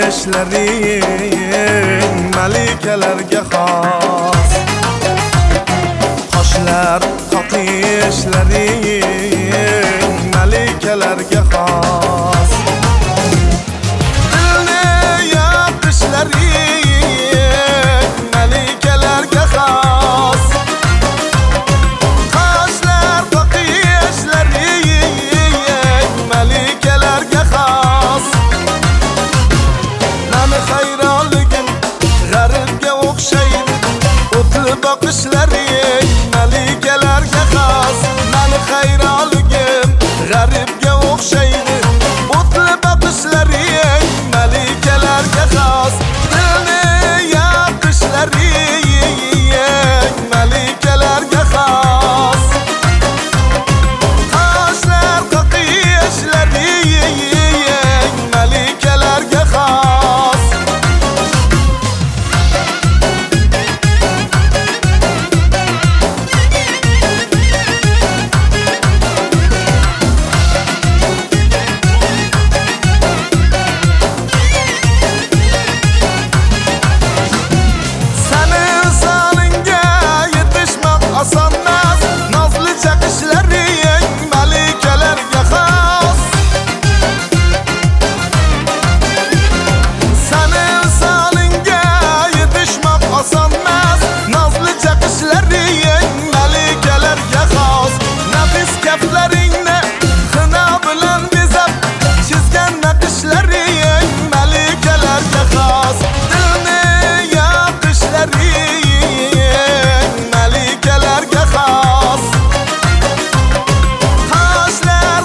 ishlaring malikalarga xos. Qoshlar qoqishlaring malikalarga xos. Dilni yoqishlaring malikalarga xos. Qoshlar qoqishlaring malikalarga xos. Mani hayronligim g'aribga o'xshaydi, o'tli boqishlaring malikalarga xos. Mani hayronligim g'aribga o'xshaydi, o'tli boqishlaring malikalarga xos. Dilni yoqishlaring malikalarga xos. Qoshlar qoqishlaring malikalarga xos. Osonmas nozli chaqishlaring malikalarga xos. Sani solingga yetishmoq osonmas, nozli chaqishlaring malikalarga xos. Nafis kaftlaringni xina bilan bezab chizgan naqshlaring malikalarga xos. Dilni yoqishlaring malikalarga xos. Qoshlar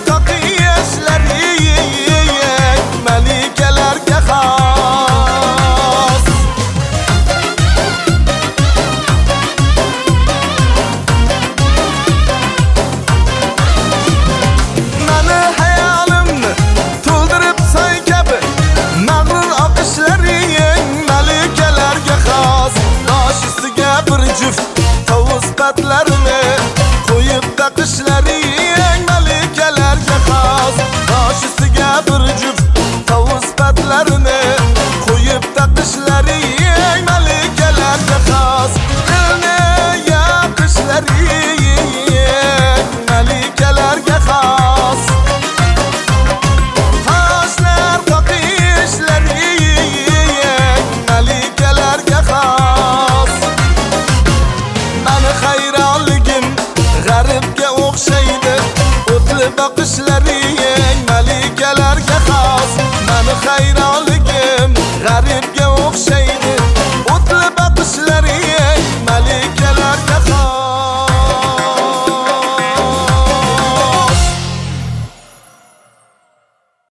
qoqishlaring malikalarga xos. Mani hayolimni to'ldirib soy kabi mag'rur oqishlaring malikalarga xos. Bosh ustiga bir juft tovus patlarini qo'yib taqishlaring malikalarga xos. Bosh ustiga bir juft tovus patlarini qo'yib taqishlaring malikalarga xos. Dilni yoqishlaring malikalarga xos. Qoshlar qoqishlaring malikalarga xos. Mani hayronligim g'aribga o'xshaydi, o'tli boqishlar